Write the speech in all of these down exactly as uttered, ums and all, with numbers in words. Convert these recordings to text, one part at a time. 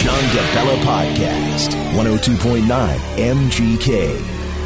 John DeBella Podcast, one oh two point nine M G K.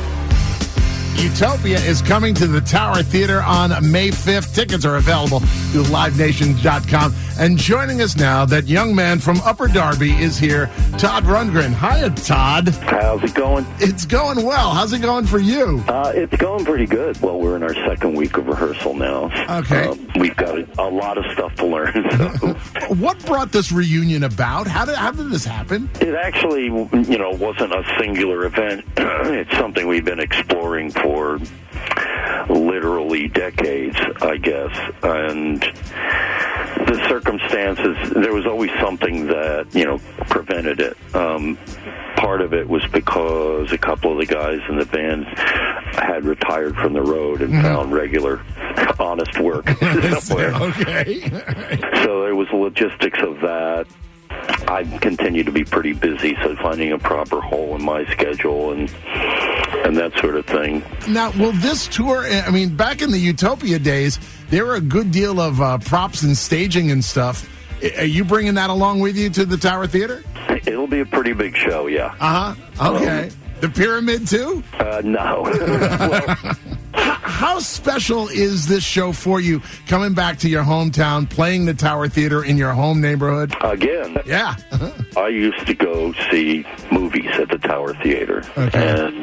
Utopia is coming to the Tower Theater on May fifth. Tickets are available through live nation dot com. And joining us now, that young man from Upper Darby is here, Todd Rundgren. Hiya, Todd. How's it going? It's going well. How's it going for you? Uh, it's going pretty good. Well, we're in our second week of rehearsal now. Okay. Um, we've got a, a lot of stuff to learn. So. What brought this reunion about? How did, how did this happen? It actually, you know, wasn't a singular event. It's something we've been exploring for literally decades, I guess. And the circumstances, there was always something that, you know, prevented it. Um, part of it was because a couple of the guys in the band had retired from the road and mm-hmm. found regular, honest work somewhere. Okay. So there was the logistics of that. I continue to be pretty busy, so finding a proper hole in my schedule and and that sort of thing. Now, will this tour, I mean, back in the Utopia days, there were a good deal of uh, props and staging and stuff. Are you bringing that along with you to the Tower Theater? It'll be a pretty big show, yeah. Uh-huh. Okay. Um, the Pyramid, too? Uh, no. Well, how special is this show for you, coming back to your hometown, playing the Tower Theater in your home neighborhood? Again, yeah. I used to go see movies at the Tower Theater. Okay. And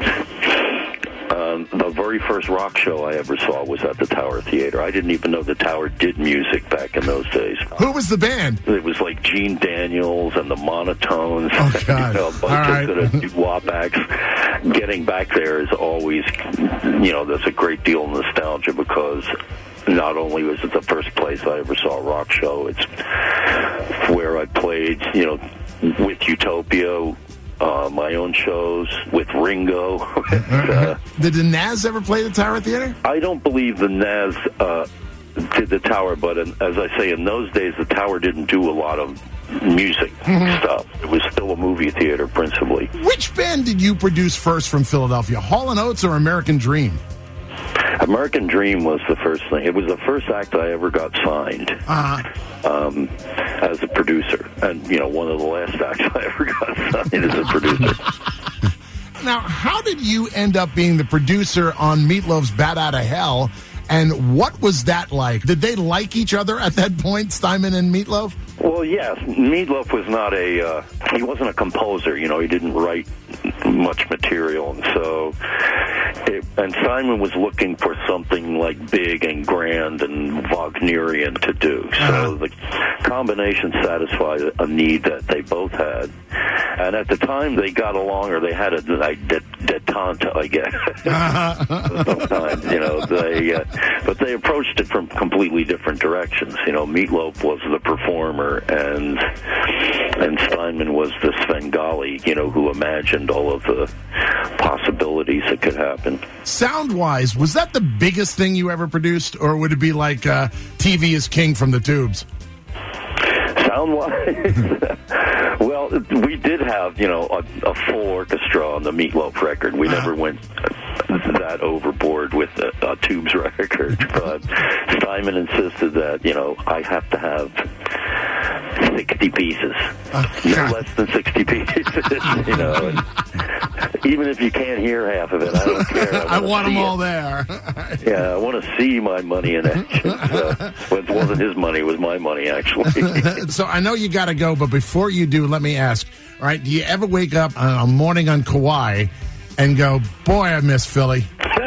um, the very first rock show I ever saw was at the Tower Theater. I didn't even know the Tower did music back in those days. Who was the band? It was like Gene Daniels and the Monotones. Oh, God. You know, a bunch All right. of good doo-wop acts. Getting back there is always, you know, there's a great deal of nostalgia because not only was it the first place I ever saw a rock show, it's where I played, you know, with Utopia, uh, my own shows, with Ringo. uh, Did the Nazz ever play the Tower Theater? I don't believe the Nazz uh, did the Tower, but in, as I say, in those days, the Tower didn't do a lot of music mm-hmm. stuff. It was still a movie theater, principally. Which band did you produce first from Philadelphia, Hall and Oates or American Dream? American Dream was the first thing. It was the first act I ever got signed uh-huh. um, as a producer. And, you know, one of the last acts I ever got signed as a producer. Now, how did you end up being the producer on Meatloaf's Bat Outta Hell? And what was that like? Did they like each other at that point, Steinman and Meatloaf? Well, yes. Meatloaf was not a, uh, he wasn't a composer. You know, he didn't write much material. And so, it, and Simon was looking for something like big and grand and Wagnerian to do. So uh-huh. the combination satisfied a need that they both had. And at the time, they got along, or they had a, a detente, I guess. Uh-huh. Sometimes, you know, they, uh, but they approached it from completely different directions. You know, Meatloaf was the performer, and and Steinman was the Svengali, you know, who imagined all of the possibilities that could happen. Sound-wise, was that the biggest thing you ever produced, or would it be like uh, T V is King from the Tubes? Sound-wise? Well, we did have, you know, a, a full orchestra on the Meatloaf record. We never went that overboard with a, a Tubes record, but Simon insisted that, you know, I have to have sixty pieces. Uh, no less than sixty pieces, you know. And even if you can't hear half of it, I don't care. I, I want them all it. there. Yeah, I want to see my money in action. So, well, it wasn't his money, it was my money, actually. So I know you got to go, but before you do, let me ask, all right, do you ever wake up on a morning on Kauai and go, boy, I miss Philly?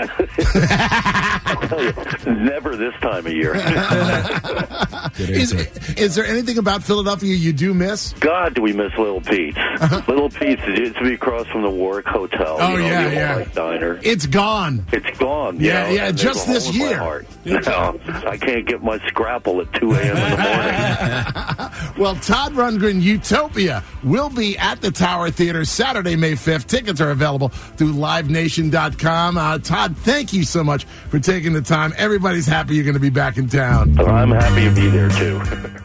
I'll tell you, never this time of year. is, is there anything about Philadelphia you do miss? God, do we miss Little Pete's. Little Pete's used to be across from the Warwick Hotel. Oh, you know, yeah, the yeah. White Diner. It's gone. It's gone. Yeah, you know, yeah, just this year. You know, I can't get my scrapple at two a.m. in the morning. Well, Todd Rundgren, Utopia, will be at the Tower Theater Saturday, May fifth. Tickets are available through live nation dot com. Uh, Todd, thank you so much for taking the time. Everybody's happy you're going to be back in town. I'm happy to be there, too.